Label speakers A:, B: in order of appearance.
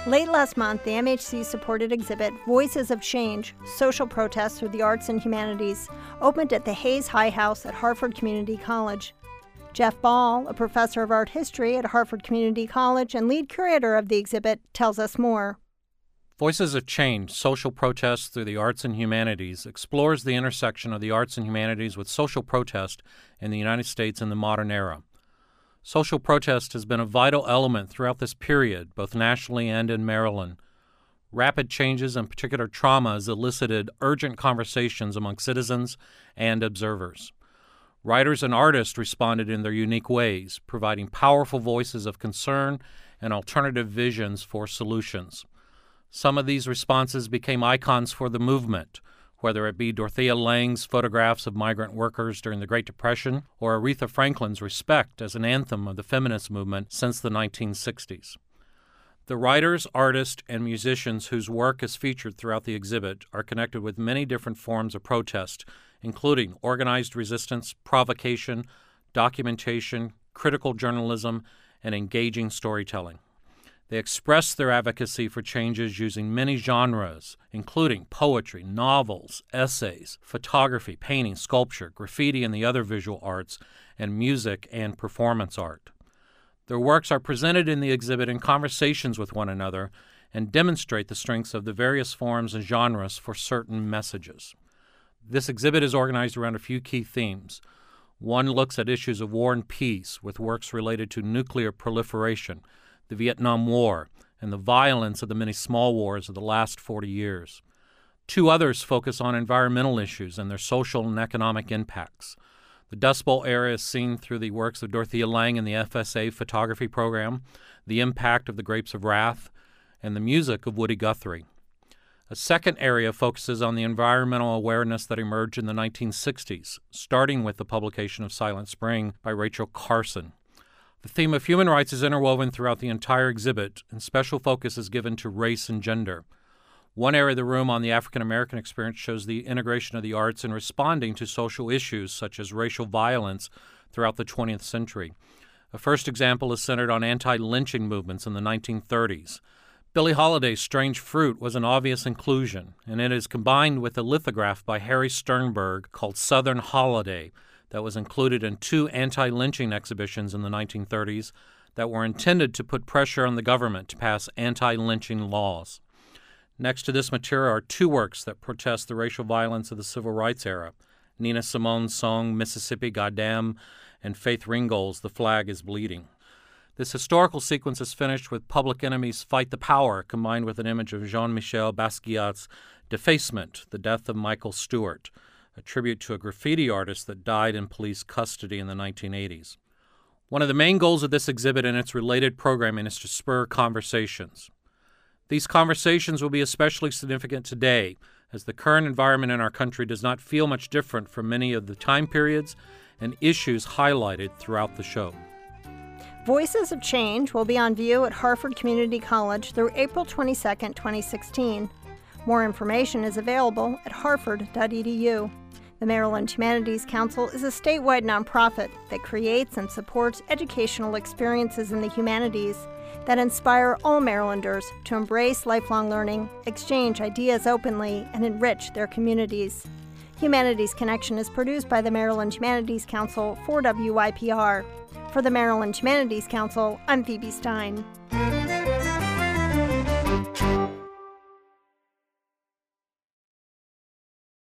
A: Late last month, the MHC-supported exhibit Voices of Change, Social Protests Through the Arts and Humanities opened at the Hayes High House at Harford Community College. Jeff Ball, a professor of art history at Harford Community College and lead curator of the exhibit, tells us more.
B: Voices of Change, Social Protests Through the Arts and Humanities explores the intersection of the arts and humanities with social protest in the United States in the modern era. Social protest has been a vital element throughout this period, both nationally and in Maryland. Rapid changes and particular trauma has elicited urgent conversations among citizens and observers. Writers and artists responded in their unique ways, providing powerful voices of concern and alternative visions for solutions. Some of these responses became icons for the movement, whether it be Dorothea Lange's photographs of migrant workers during the Great Depression or Aretha Franklin's Respect as an anthem of the feminist movement since the 1960s. The writers, artists, and musicians whose work is featured throughout the exhibit are connected with many different forms of protest, including organized resistance, provocation, documentation, critical journalism, and engaging storytelling. They express their advocacy for changes using many genres, including poetry, novels, essays, photography, painting, sculpture, graffiti and the other visual arts, and music and performance art. Their works are presented in the exhibit in conversations with one another and demonstrate the strengths of the various forms and genres for certain messages. This exhibit is organized around a few key themes. One looks at issues of war and peace with works related to nuclear proliferation, the Vietnam War, and the violence of the many small wars of the last 40 years. Two others focus on environmental issues and their social and economic impacts. The Dust Bowl era is seen through the works of Dorothea Lange and the FSA photography program, the impact of the Grapes of Wrath, and the music of Woody Guthrie. A second area focuses on the environmental awareness that emerged in the 1960s, starting with the publication of Silent Spring by Rachel Carson. The theme of human rights is interwoven throughout the entire exhibit, and special focus is given to race and gender. One area of the room on the African American experience shows the integration of the arts in responding to social issues such as racial violence throughout the 20th century. A first example is centered on anti-lynching movements in the 1930s. Billie Holiday's Strange Fruit was an obvious inclusion, and it is combined with a lithograph by Harry Sternberg called Southern Holiday that was included in two anti-lynching exhibitions in the 1930s that were intended to put pressure on the government to pass anti-lynching laws. Next to this material are two works that protest the racial violence of the civil rights era, Nina Simone's song Mississippi Goddam and Faith Ringgold's The Flag is Bleeding. This historical sequence is finished with Public Enemy's Fight the Power, combined with an image of Jean-Michel Basquiat's Defacement, The Death of Michael Stewart, a tribute to a graffiti artist that died in police custody in the 1980s. One of the main goals of this exhibit and its related programming is to spur conversations. These conversations will be especially significant today, as the current environment in our country does not feel much different from many of the time periods and issues highlighted throughout the show.
A: Voices of Change will be on view at Harford Community College through April 22, 2016. More information is available at harford.edu. The Maryland Humanities Council is a statewide nonprofit that creates and supports educational experiences in the humanities that inspire all Marylanders to embrace lifelong learning, exchange ideas openly, and enrich their communities. Humanities Connection is produced by the Maryland Humanities Council for WYPR. For the Maryland Humanities Council, I'm Phoebe Stein.